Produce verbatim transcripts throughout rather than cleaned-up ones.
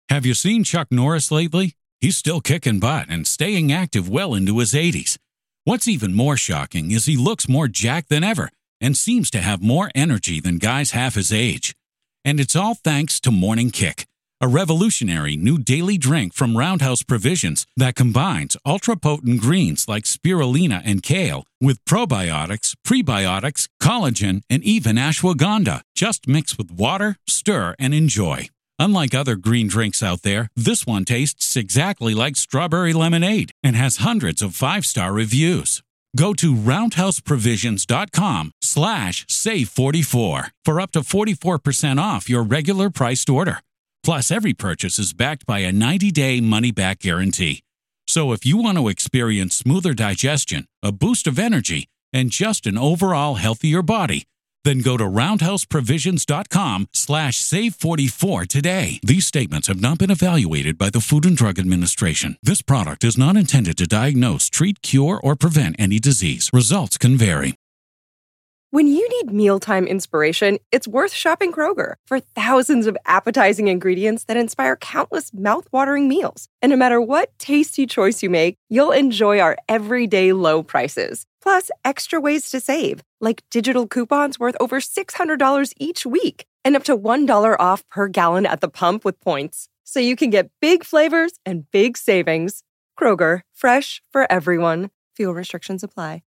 Have you seen Chuck Norris lately? He's still kicking butt and staying active well into his eighties. What's even more shocking is he looks more jacked than ever and seems to have more energy than guys half his age. And it's all thanks to Morning Kick, a revolutionary new daily drink from Roundhouse Provisions that combines ultra-potent greens like spirulina and kale with probiotics, prebiotics, collagen, and even ashwagandha. Just mix with water, stir, and enjoy. Unlike other green drinks out there, this one tastes exactly like strawberry lemonade and has hundreds of five-star reviews. Go to roundhouseprovisions.com slash save44 for up to forty-four percent off your regular priced order. Plus, every purchase is backed by a ninety-day money-back guarantee. So if you want to experience smoother digestion, a boost of energy, and just an overall healthier body, then go to roundhouseprovisions.com slash save44 today. These statements have not been evaluated by the Food and Drug Administration. This product is not intended to diagnose, treat, cure, or prevent any disease. Results can vary. When you need mealtime inspiration, it's worth shopping Kroger for thousands of appetizing ingredients that inspire countless mouth-watering meals. And no matter what tasty choice you make, you'll enjoy our everyday low prices. Plus, extra ways to save, like digital coupons worth over six hundred dollars each week and up to one dollar off per gallon at the pump with points. So you can get big flavors and big savings. Kroger, fresh for everyone. Fuel restrictions apply.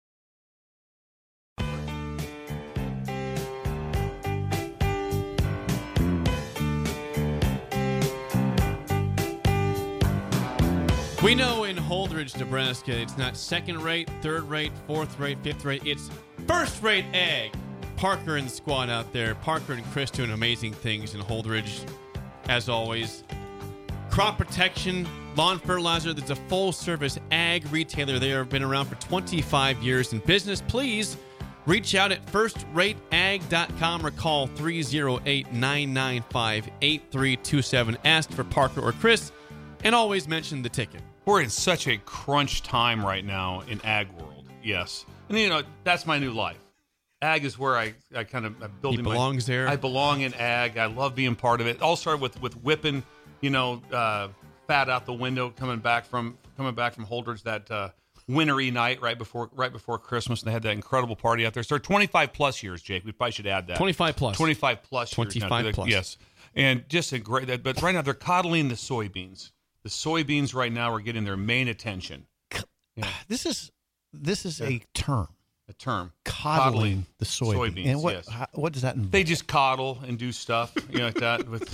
We know in Holdridge, Nebraska, it's not second-rate, third-rate, fourth-rate, fifth-rate. It's first-rate ag. Parker and the squad out there. Parker and Chris doing amazing things in Holdridge, as always. Crop protection, lawn fertilizer. There's a full-service ag retailer there. Have been around for twenty-five years in business. Please reach out at first rate ag dot com or call three oh eight, nine nine five, eight three two seven. Ask for Parker or Chris, and always mention the ticket. We're in such a crunch time right now in ag world. Yes. And, you know, that's my new life. Ag is where I, I kind of I'm building he belongs my, there. I belong in ag. I love being part of it. It all started with, with whipping, you know, uh, fat out the window coming back from coming back from Holdridge that uh, wintry night right before right before Christmas. And they had that incredible party out there. So twenty-five plus years, Jake. We probably should add that. twenty-five plus. twenty-five plus twenty-five years. plus. Yes. And just a great, but right now they're coddling the soybeans. The soybeans right now are getting their main attention. Yeah. This is this is Yeah. a term. A term. Coddling, the soybean. soybeans. And what Yes. how, what does that involve? They just coddle and do stuff, you know, like that. With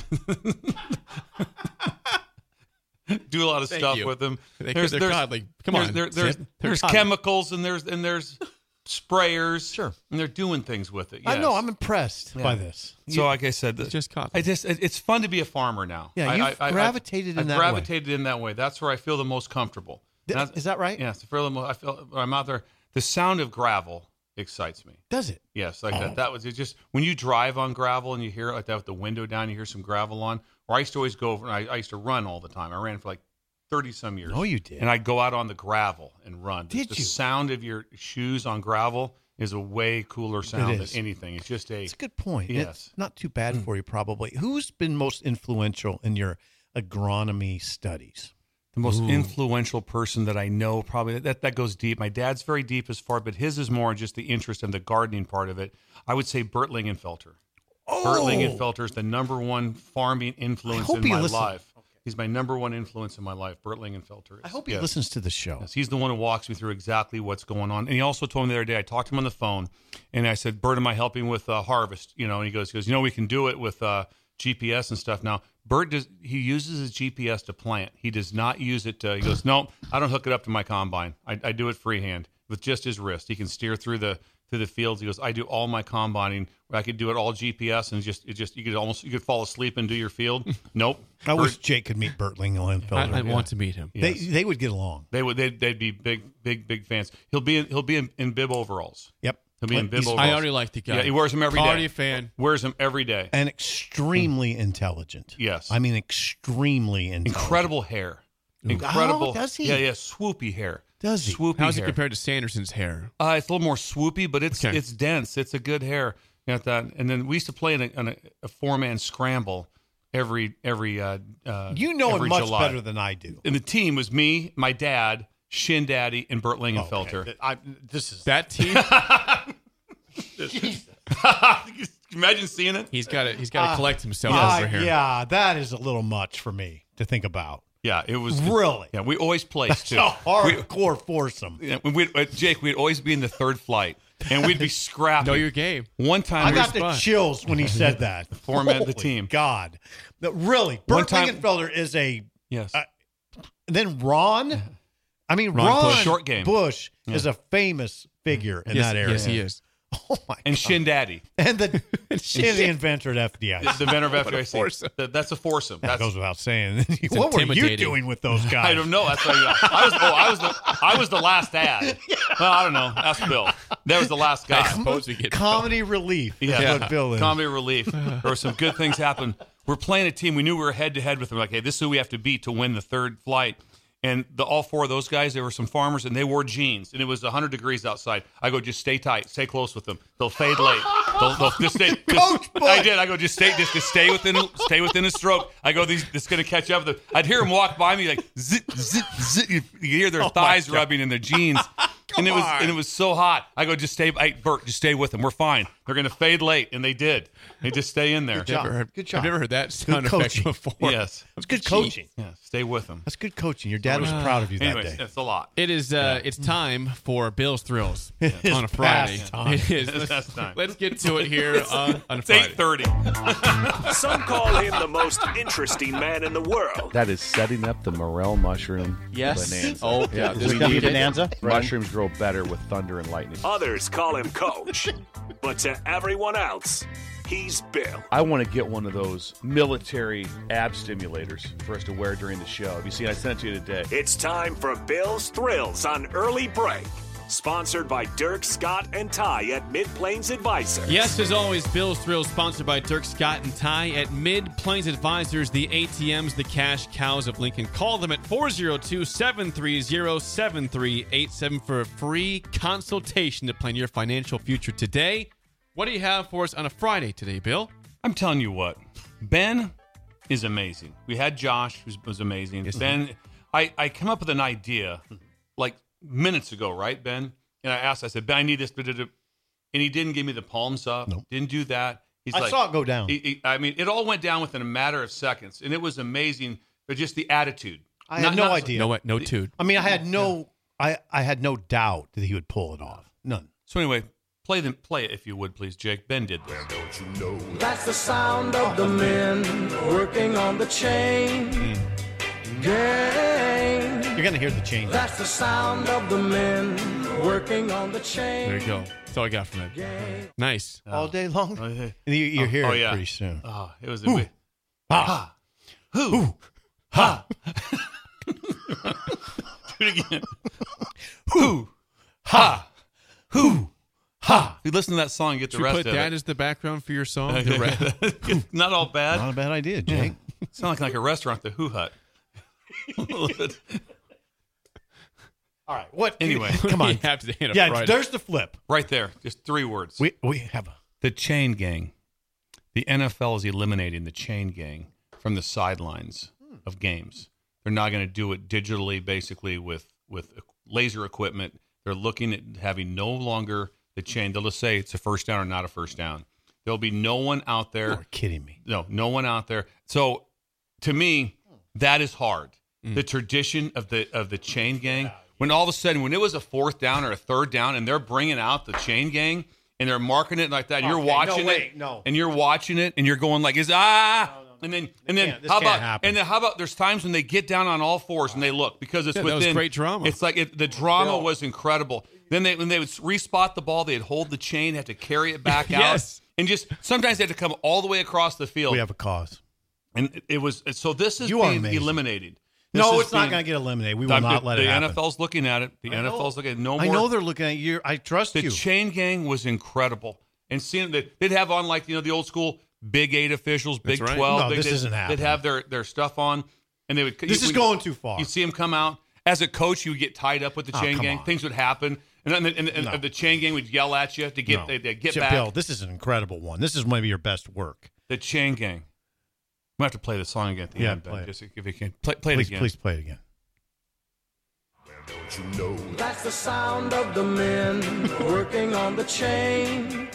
do a lot of Thank stuff you. with them. They- they're coddling. Come there's, on, there- there's Sid. They're there's coddling. chemicals and there's and there's sprayers. Sure. And they're doing things with it. I yes. know. I'm impressed Yeah. by this. So, like I said, It's just coddling. I just it- it's fun to be a farmer now. Yeah, I- you've I- I- gravitated I, in I've that way. gravitated in that way. That's where I feel the most comfortable. Th- And that's- is that right? Yes, I feel the most. I feel when I'm out there. The sound of gravel excites me. Does it? Yes, like Oh. that. That was it. Just when you drive on gravel and you hear it like that with the window down, you hear some gravel on. Or I used to always go over. I, I used to run all the time. I ran for like thirty some years. Oh, you did. And I'd go out on the gravel and run. Did the you? sound of your shoes on gravel is a way cooler sound It than is. anything. It's just a. It's a good point. Yes. It's not too bad for you, probably. Who's been most influential in your agronomy studies? The most Ooh. influential person that I know, probably that that goes deep. My dad's very deep as far, but his is more just the interest and the gardening part of it. I would say Bert Lingenfelter. Oh, Bert Lingenfelter is the number one farming influence hope in he my listens. life. He's my number one influence in my life. Bert Lingenfelter. Is. I hope he Yes. listens to the show. Yes, he's the one who walks me through exactly what's going on. And he also told me the other day, I talked to him on the phone, and I said, Bert, am I helping with uh, harvest? You know, and he goes, he goes, you know, we can do it with uh, G P S and stuff. Now, Bert, does he uses his G P S to plant. He does not use it to, he goes, no, I don't hook it up to my combine. I, I do it freehand with just his wrist. He can steer through the through the fields. He goes, I do all my combining. I could do it all G P S and just it just you could almost you could fall asleep and do your field. Nope. I Bert- wish Jake could meet Bert Lingenfelter. I, I want to meet him. They Yes. they would get along. They would they'd, they'd be big big big fans. He'll be in, he'll be in, in bib overalls. Yep. He'll be in bib He's- overalls. I already like the guy. Yeah, he wears them every day. Already a fan. Wears them every day. And extremely intelligent. Yes. I mean, extremely intelligent. Incredible hair. Incredible. Oh, does he? Yeah, yeah, swoopy hair. Does he? Swoopy How's it hair. compared to Sanderson's hair? Uh, it's a little more swoopy, but it's Okay. it's dense. It's a good hair. You got that. And then we used to play in a, in a, a four man scramble every every. Uh, uh, You know it every much July. better than I do. And the team was me, my dad, Shin Daddy, and Bert Lingenfelter. Okay. I, this is That team, Imagine seeing it. he's got to he's got to Uh, collect himself I- over here. yeah, that is a little much for me to think about. Yeah, it was Really? Yeah, we always placed It's too. a We, hardcore foursome. yeah, we'd, uh, Jake, we'd always be in the third flight, and we'd be scrapping. Know your game. One time, I we got were- the chills when he said that. Format of the Holy team. God. No, really, One Bert time- Lingenfelder is a. yes, Uh, then Ron. I mean, Ron Ron, Bush. Short game. Bush Yeah. is a famous figure in yes, that area. yes, he is. Oh my and God. Shin Daddy, and the and the inventor at F D I C. the inventor of What F a D I C. foursome. That- That's a foursome. That That's goes without saying. What were you intimidating. doing with those guys? I don't know. That's why I was. Oh, I was the. I was the last ad. Well, I don't know. Ask Bill. That was the last guy. I suppose we get Comedy relief. Yeah. That's what Bill is. Comedy relief. There were some good things happen. We're playing a team. We knew we were head to head with them. Like, hey, this is who we have to beat to win the third flight. And the, all four of those guys, they were some farmers, and they wore jeans, and it was one hundred degrees outside. I go, just stay tight, stay close with them. They'll fade late. They'll, they'll just stay. Just, Coach Bush. I did. I go, just stay, just, just stay within, stay within a stroke. I go, these, this is going to catch up with them. I'd hear them walk by me like zit, zit, zit. You, you hear their Oh, thighs my God. rubbing in their jeans. And it was on. and it was so hot. I go, just stay, hey, Bert, just stay with them. We're fine. They're going to fade late, and they did. They just stay in there. Good job. Never heard, Good job. I've never heard that sound effect coaching. before. Yes. That's good coaching. Yeah, stay with them. That's good coaching. Your dad was proud of you that Anyways, day. that's a lot. It is. Uh, It's time for Bill's Thrills It is on a Friday. past time. It is. It's Let's, past time. let's get to it here on, on a It's Friday. eight thirty. Some call him the most interesting man in the world. That is setting up the morel mushroom Yes. bonanza. Oh, yeah. this we could be need it. bonanza. Mushrooms grow better with thunder and lightning. Others call him Coach. But to everyone else, he's Bill. I want to get one of those military ab stimulators for us to wear during the show. Have you seen? I sent it to you today. It's time for Bill's Thrills on Early Break. Sponsored by Dirk, Scott, and Ty at Mid-Plains Advisors. Yes, as always, Bill's Thrills sponsored by Dirk, Scott, and Ty at Mid-Plains Advisors, the A T Ms, the cash cows of Lincoln. Call them at four oh two, seven three oh, seven three eight seven for a free consultation to plan your financial future today. What do you have for us on a Friday today, Bill? I'm telling you what, Ben is amazing. We had Josh, who was amazing. Ben, I, I came up with an idea like minutes ago, right, Ben? And I asked, I said, Ben, I need this. And he didn't give me the palms up. Nope. Didn't do that. He's I like, saw it go down. he- he- I mean, it all went down within a matter of seconds. And it was amazing, but just the attitude. I Not- had no not- idea. No, no, dude. I mean, I had no, I, I had no doubt that he would pull it off. None. So anyway, play them, play it if you would, please, Jake. Ben did this. That's the sound of the men working on the chain gang. You're gonna hear the change. That's the sound of the men working on the chain. There you go. That's all I got from it. Nice. all day long. Oh, yeah. And you, you hear Oh, it yeah. pretty soon. Oh, it was a we- Ha. Who? Ha. Do it again. Who? Ha. Who? Ha. If you listen to that song, you get the Should we rest put of that it. as the background for your song? The rap? Not all bad. Not a bad idea, Jake. Sound like, like a restaurant, the Who Hut. All right. What? Anyway. come on. You have to hit a Yeah, Friday. there's the flip. Right there. Just three words. We we have a. The chain gang. The N F L is eliminating the chain gang from the sidelines of games. They're not going to do it digitally, basically with with laser equipment. They're looking at having no longer the chain. They'll just say it's a first down or not a first down. There'll be no one out there. You're kidding me. No, no one out there. So, to me, that is hard. The tradition of the of the chain gang. When all of a sudden, when it was a fourth down or a third down, and they're bringing out the chain gang and they're marking it like that, and you're Okay, no, watching wait, it, no. and you're watching it, and you're going like, "Is ah," and then and then can't- this how can't about happen. and then how about there's times when they get down on all fours and they look because it's Yeah, that within was great drama. It's like it, the drama was incredible. Then they when they would respot the ball, they'd hold the chain, have to carry it back out, Yes. and just sometimes they had to come all the way across the field. We have a cause. And it- it was so. This is You are being amazing. eliminated. This No, is it's not being- going to get eliminated. We will I'm- not let the it happen. N F L's looking at it. The I N F L's know. looking at it. No more. I know they're looking at you. I trust the you. chain gang was incredible, and seeing that they'd have on like you know the old school Big Eight officials, Big That's right. Twelve. No, Big, this they'd, isn't They'd happening. have their their stuff on, and they would. This you, is going too far. You see them come out as a coach. You would get tied up with the Oh, chain come gang. on. Things would happen, and then and, and, No. and the chain gang would yell at you to get No. they, they get Chip back. Bill, this is an incredible one. This is maybe your best work. The chain gang. might have to play the song again at the Yeah, end. play it. Just if you can play, play Please, it again. please play it again. Don't you know? That's the sound of the men working on the chain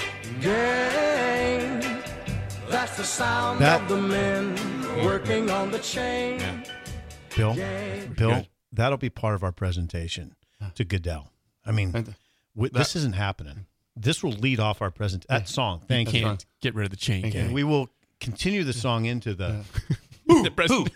gang. That's the sound That- of the men working on the chain. Bill, gang. Bill, Good. that'll be part of our presentation to Goodell. I mean, And w- this isn't happening. This will lead off our present that song. Thank you. Can't get rid of the chain And gang. we will continue the song into the. The president-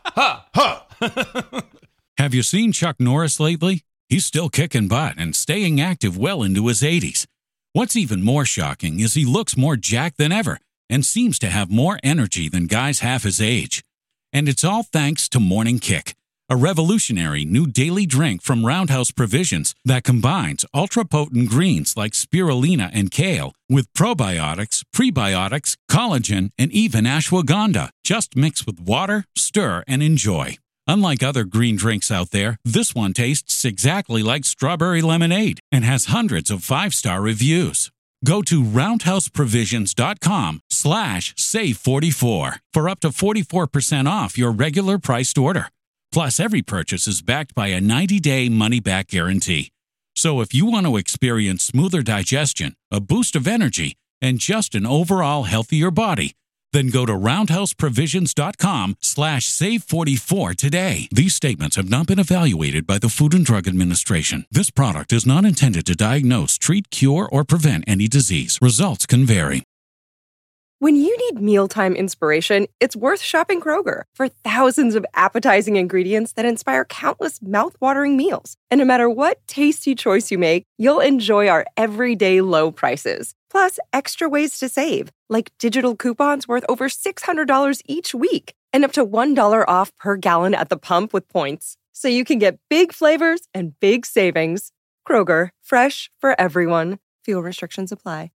Have you seen Chuck Norris lately? He's still kicking butt and staying active well into his eighties. What's even more shocking is he looks more jacked than ever and seems to have more energy than guys half his age. And it's all thanks to Morning Kick, a revolutionary new daily drink from Roundhouse Provisions that combines ultra-potent greens like spirulina and kale with probiotics, prebiotics, collagen, and even ashwagandha. Just mix with water, stir, and enjoy. Unlike other green drinks out there, this one tastes exactly like strawberry lemonade and has hundreds of five-star reviews. Go to roundhouseprovisions.com slash save 44 for up to forty-four percent off your regular priced order. Plus, every purchase is backed by a ninety-day money-back guarantee. So if you want to experience smoother digestion, a boost of energy, and just an overall healthier body, then go to roundhouseprovisions.com slash save 44 today. These statements have not been evaluated by the Food and Drug Administration. This product is not intended to diagnose, treat, cure, or prevent any disease. Results can vary. When you need mealtime inspiration, it's worth shopping Kroger for thousands of appetizing ingredients that inspire countless mouth-watering meals. And no matter what tasty choice you make, you'll enjoy our everyday low prices. Plus, extra ways to save, like digital coupons worth over six hundred dollars each week and up to one dollar off per gallon at the pump with points. So you can get big flavors and big savings. Kroger, fresh for everyone. Fuel restrictions apply.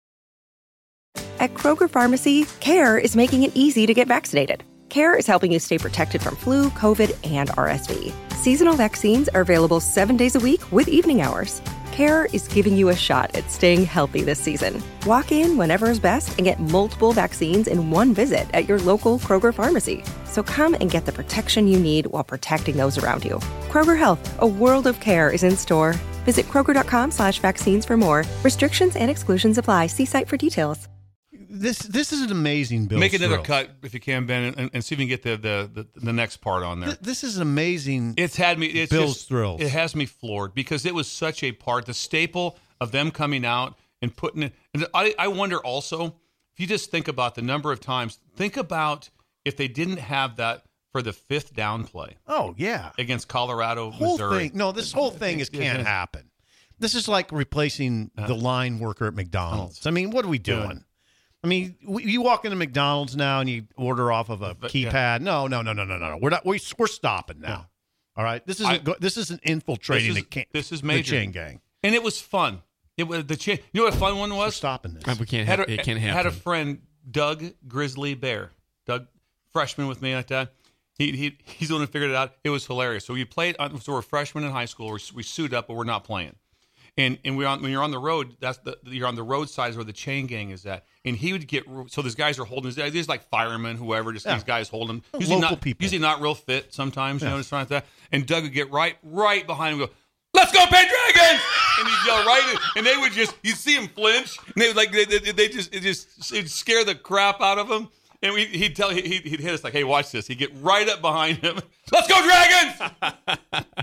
At Kroger Pharmacy, CARE is making it easy to get vaccinated. CARE is helping you stay protected from flu, COVID, and R S V. Seasonal vaccines are available seven days a week with evening hours. CARE is giving you a shot at staying healthy this season. Walk in whenever is best and get multiple vaccines in one visit at your local Kroger pharmacy. So come and get the protection you need while protecting those around you. Kroger Health, a world of care is in store. Visit kroger.com slash vaccines for more. Restrictions and exclusions apply. See site for details. This this is an amazing Bill. Make another Thrill. cut if you can, Ben, and, and see if you can get the, the, the, the next part on there. Th- This is an amazing. It's had me. It's Bill's just, Thrills. It has me floored because it was such a part, the staple of them coming out and putting it. And I, I wonder also if you just think about the number of times. Think about if they didn't have that for the fifth down play Oh yeah, against Colorado, whole Missouri. thing. No, this whole thing is can't happen. This is like replacing the line worker at McDonald's. I mean, what are we doing? I mean, we, you walk into McDonald's now and you order off of a But, keypad. yeah. No, no, no, no, no, no. We're not. We, we're stopping now. Yeah. All right. This isn't. I- go, this isn't infiltrating This is- the, can, this is the major. chain gang. And it was fun. It was the chain. You know what a fun one We're was? stopping this. Uh, we can't Had have a, it. Can't happen. had a friend, Doug Grizzly Bear. Doug, freshman with me at that. He, he he's the one who figured it out. It was hilarious. So we played. On, so we're freshmen in high school. We're, we suit up, but we're not playing. And and we on when you're on the road, that's the you're on the road sides where the chain gang is at. And he would get so these guys are holding these like firemen, whoever, just Yeah. these guys holding them. Usually Local not, people. Usually not real fit sometimes, you Yeah. know, just like that. And Doug would get right right behind him and go, "Let's go, Pendragon!" And he'd yell right in, and they would just you see him flinch, and they would like they, they, they just it just it'd scare the crap out of him. And we, he'd tell he'd, he'd hit us like, "Hey, watch this." He'd get right up behind him. "Let's go, Dragons!"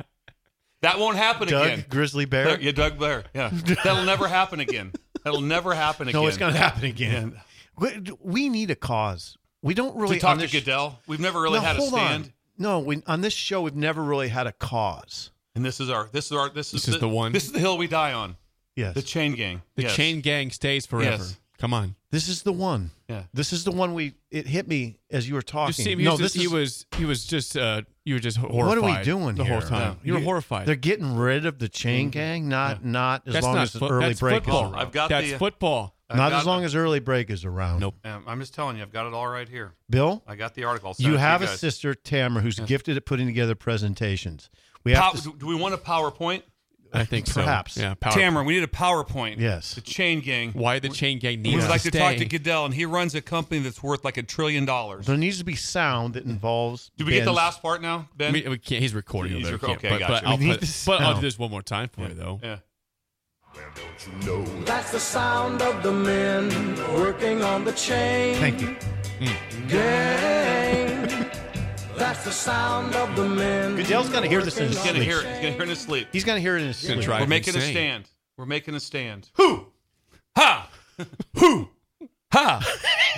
That won't happen Doug again. Grizzly Bear. Doug- yeah, Doug Bear. Yeah, that'll never happen again. That'll never happen again. No, it's going to happen again. We, we need a cause. We don't really To talk on to this- Goodell, we've never really No, had a hold stand, on. No, we, on this show we've never really had a cause. and this is our this is our this is This is the one. This is the hill we die on. Yes, The chain gang. The Yes. chain gang stays forever. Yes. Come on. this is the one. Yeah. This is the one we. It hit me as you were talking. Just see him. He no, was this just, he is, was he was just uh you were just horrified. What are we doing the here? whole time? Yeah. You were You- horrified. They're getting rid of the chain gang. Not not as That's long not as foot- early that's break football. is around. I've got That's the. football. I've not got as long the- as early break is around. Nope. Um, I'm just telling you, I've got it all right here. Bill, I got the article. I'll send you it to have a guys. sister, Tamara, who's gifted at putting together presentations. We have Pow- to, do do we want a PowerPoint? I think so. Perhaps. Yeah, power. Tamara, we need a PowerPoint. Yes. The chain gang. Why the chain gang needs We would to like to stay. talk to Goodell, and he runs a company that's worth like a trillion dollars. There needs to be sound that involves. Did we get the Ben's- last part now, Ben? We, we can't. He's recording. He's over there. rec- We can't, okay, but, gotcha. but I'll We need put, the but I'll sound. do this one more time for you, though. yeah. That's the sound of the men working on the chain Thank you. gang. That's the sound of the men. Goodell's gonna hear this in his He's gonna sleep. hear it. He's gonna hear it in his sleep. He's gonna hear it in his gonna sleep. try. We're making insane. a stand. We're making a stand. Who? Ha! Who? Ha!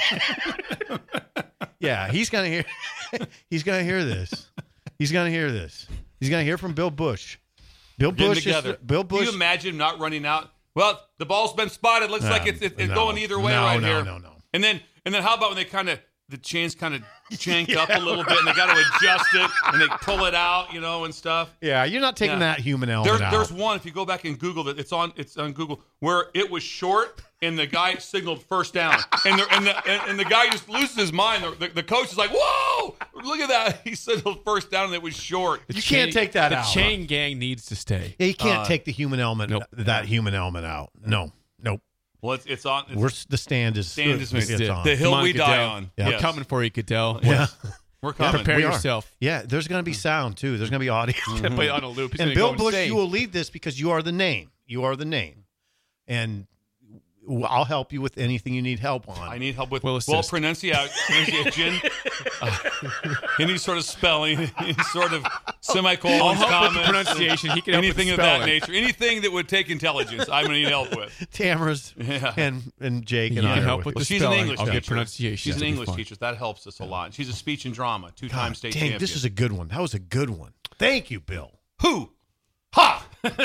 Yeah, he's gonna hear. He's gonna hear this. He's gonna hear this. He's gonna hear from Bill Bush. Bill Get 'em Bush. Is together. the, Bill Bush. Can you imagine not running out? Well, the ball's been spotted. Looks No, like it's, it's, it's no, going either way no, right no, here. no, no. And then and then how about when they kind of the chains kind of chanked up a little bit and they got to adjust it and they pull it out, you know, and stuff. Yeah, you're not taking Yeah. that human element There, out. there's one, if you go back and Google it, it's on it's on Google, where it was short and the guy signaled first down. And the, and the, and, and the guy just loses his mind. The, the, the coach is like, whoa, look at that. He signaled first down and it was short. The You can't take that the out. chain gang needs to stay. Yeah, you can't Uh, take the human element. nope. That human element out. No, nope. Well, it's, it's on. It's, We're the stand is Stand is it's, missed. on. the hill Come on, we die Goodell. on. Yeah. We're Yes. coming for you, Goodell. Yeah, We're coming. Prepare We are. yourself. yeah. There's going to be sound too. There's going to be audio. Play it on a loop. He's And gonna Bill go Bush, insane. you will lead this because you are the name. You are the name, and I'll help you with anything you need help on. I need help with We'll well, assist. pronunciation, pronunciation uh, any sort of spelling, any sort of semicolons, I'll help with comments, the pronunciation. He can help with anything the of that spelling. nature, anything that would take intelligence. I'm going to need help with. Tamara's Yeah. and and Jake You and I can are help with with you. Well, the she's an spelling. English I'll teacher. get pronunciation. She's an That'll be English fun. teacher. That helps us a lot. She's a speech and drama, two-time God, state dang, champion. this is a good one. That was a good one. Thank you, Bill. Who? Ha!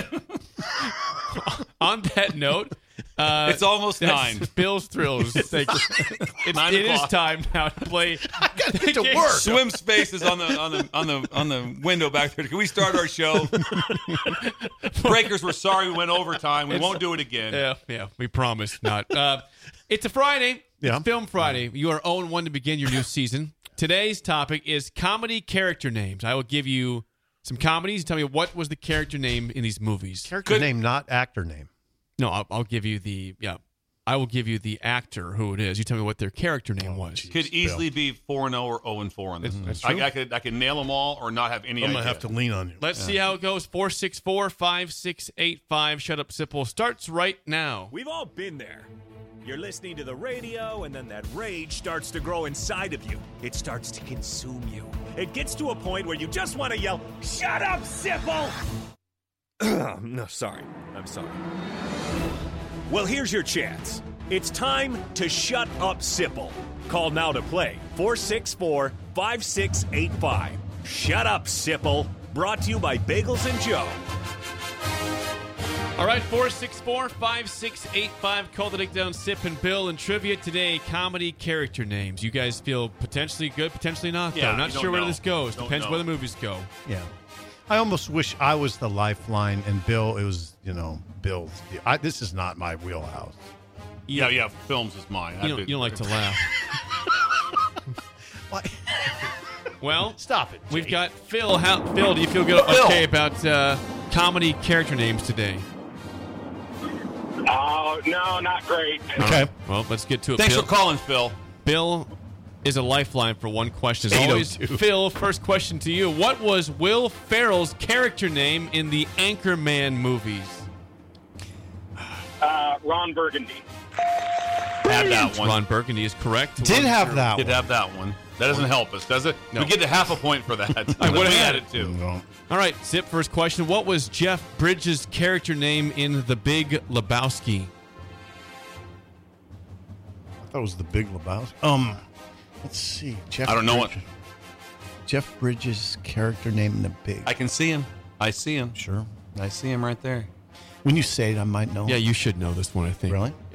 On that note, uh, It's almost that's nine. Bill's Thrills. Thank you. It's, Nine it is o'clock. time now to play. Gotta get to work. Swim's face is on the on the on the on the window back there. Can we start our show? Breakers, we're sorry we went overtime. We won't do it again. Yeah, yeah, we promise not. Uh, it's a Friday. Yeah. It's Film Friday. You are oh and one to begin your new season. Today's topic is comedy character names. I will give you some comedies. Tell me what was the character name in these movies. Character Good. name, not actor name. No, I'll, I'll give you the yeah. I will give you the actor who it is. You tell me what their character name was. Could easily be four and zero or zero and four on this. That's I, true. I could I could nail them all or not have any I'm idea. gonna have to lean on you. Let's see how it goes. Four six four five six eight five. Shut up, Sipple. Starts right now. We've all been there. You're listening to the radio, and then that rage starts to grow inside of you. It starts to consume you. It gets to a point where you just want to yell, "Shut up, Sipple!" No, sorry. I'm sorry. Well, here's your chance. It's time to shut up, Sipple. Call now to play four six four five six eight five. Shut up, Sipple. Brought to you by Bagels and Joe. All right, four six four five six eight five. Call the Dick Down Sip and Bill and trivia today. Comedy character names. You guys feel potentially good, potentially not. Yeah, though. Not you don't sure where know. this goes. Don't Depends know. where the movies go. Yeah. I almost wish I was the lifeline and Bill, it was, you know, Bill's. I, this is not my wheelhouse. Yeah, yeah. Films is mine. You don't, you don't like to laugh. Why? Well, Stop it. we've Jake. got Phil. How, Phil, do you feel good, okay about uh, comedy character names today? Oh, no, not great. Okay. Well, let's get to it. Thanks Bill. for calling, Phil. Bill is a lifeline for one question. As always, eight oh two. Phil, first question to you. What was Will Ferrell's character name in the Anchorman movies? Uh, Ron Burgundy. Have that one. Ron Burgundy is correct. Did have that Did one. have that one. That doesn't help us, does it? No. We get a half a point for that. I would've We had it it. too. No. All right, Zip, first question. What was Jeff Bridges' character name in The Big Lebowski? That was the Big Lebowski. Um, let's see. Jeff I don't know Bridges. Jeff Bridges' character name in the Big. I can see him. I see him. Sure. I see him right there. When you say it, I might know. Yeah, you should know this one, I think. Really? Yeah.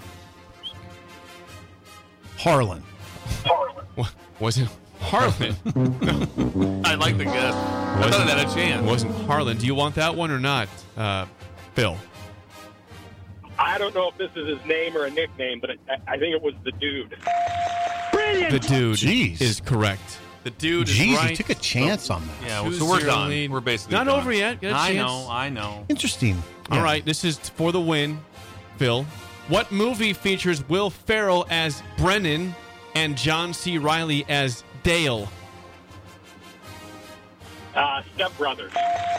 Harlan. What, was it Harlan? I like the guess. I thought it had a chance. It wasn't Harlan. Do you want that one or not, uh, Phil? I don't know if this is his name or a nickname, but I, I think it was the dude. The dude Jeez. is correct. The dude Jeez, is right. you took a chance on that. Yeah, Two so we're zero done. lead. We're basically Not done. over yet. Got a I chance. know, I know. Interesting. All Yeah. right, this is for the win, Phil. What movie features Will Ferrell as Brennan and John C. Reilly as Dale? Uh, Step Brothers.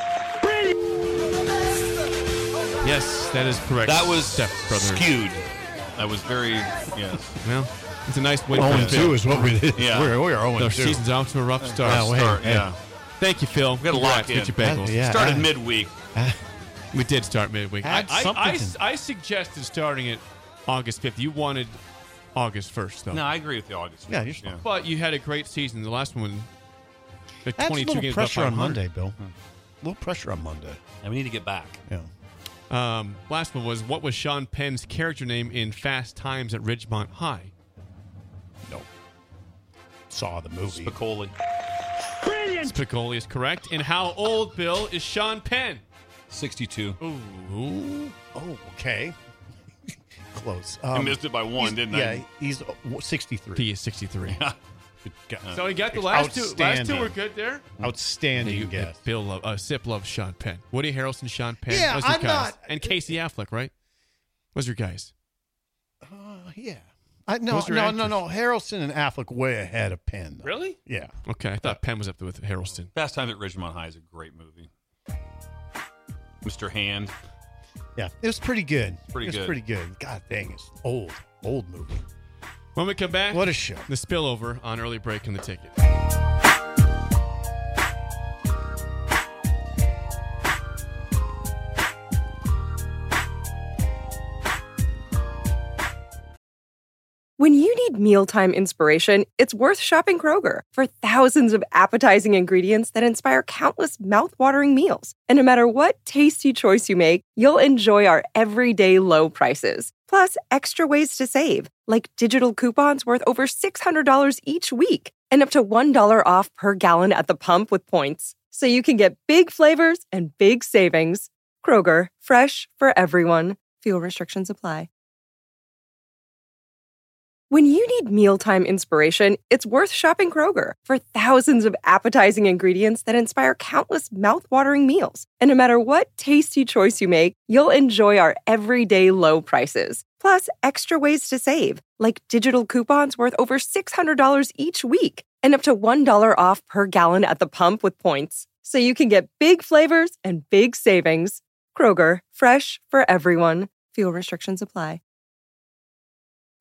Yes, that is correct. That was Step Brothers. skewed. That was very, yes. Well, it's a nice win oh for and Phil. two is what we did. Yeah. We're, we are oh Their and two. season's off to a rough start. Yeah, wait, Start, hey. yeah. Thank you, Phil. We got to Congrats. lock in. Get your bagels. Uh, yeah. Started uh, midweek. We did start midweek. I, Add I, something I, to- I suggested starting it August fifth. You wanted August first, though. No, I agree with the August. Yeah, you're fine. But you had a great season. The last one, the Adds a twenty-two little games. pressure about on five hundred. Monday, Bill. A little pressure on Monday. And we need to get back. Yeah. Um, last one was, what was Sean Penn's character name in Fast Times at Ridgemont High? No. Saw the movie. Spicoli. Spicoli is correct. And how old, Bill, is Sean Penn? sixty-two. Ooh. Oh, okay. Close. I Um, missed it by one, he's- didn't yeah, I? he's uh, sixty-three. He is sixty-three. Good guess. So he got the last two. Last two Outstanding. were good there. Outstanding You- guess. Bill love, uh, Sip loves Sean Penn. Woody Harrelson, Sean Penn. Yeah, Those are I'm guys. not- And Casey Affleck, right? Those are guys. Uh, yeah. I, no, Those are no, no, actors. no. Harrelson and Affleck way ahead of Penn. though. Really? Yeah. Okay, I thought Penn was up there with Harrelson. Fast Times at Ridgemont High is a great movie. Mister Hand. Yeah. It was pretty good. Pretty it was good. pretty good. God dang, it's old. Old movie. When we come back, What a show. the spillover on early break in the ticket. When you need mealtime inspiration, it's worth shopping Kroger for thousands of appetizing ingredients that inspire countless mouthwatering meals. And no matter what tasty choice you make, you'll enjoy our everyday low prices. Plus, extra ways to save, like digital coupons worth over six hundred dollars each week and up to one dollar off per gallon at the pump with points. So you can get big flavors and big savings. Kroger, fresh for everyone. Fuel restrictions apply. When you need mealtime inspiration, it's worth shopping Kroger for thousands of appetizing ingredients that inspire countless mouthwatering meals. And no matter what tasty choice you make, you'll enjoy our everyday low prices. Plus, extra ways to save, like digital coupons worth over six hundred dollars each week and up to one dollar off per gallon at the pump with points. So you can get big flavors and big savings. Kroger, fresh for everyone. Fuel restrictions apply.